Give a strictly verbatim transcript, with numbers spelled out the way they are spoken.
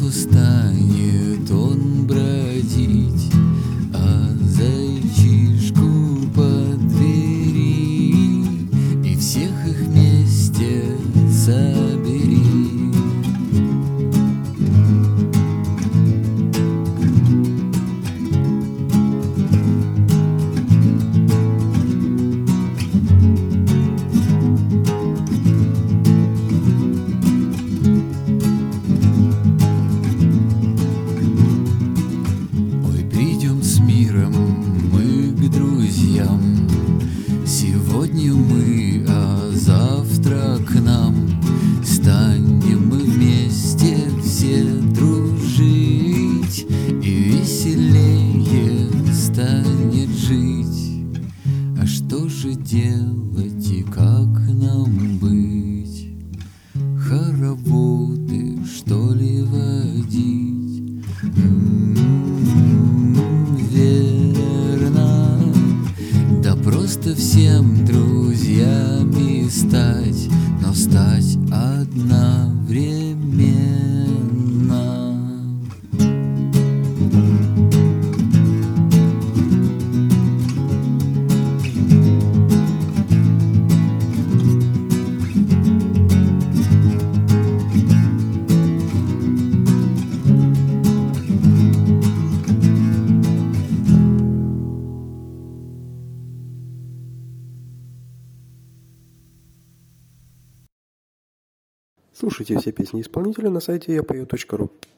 станет он бродить, а зайчишку по двери, и всех их вместе собери. Сегодня мы, а завтра к нам станем мы вместе все дружить, и веселее станет жить. А что же делать и как нам быть? Хороводы, что ли, водить? М-м-м, верно. Да просто всем друзьями стать, но стать одновременно. Слушайте все песни исполнителя на сайте я пою точка ру.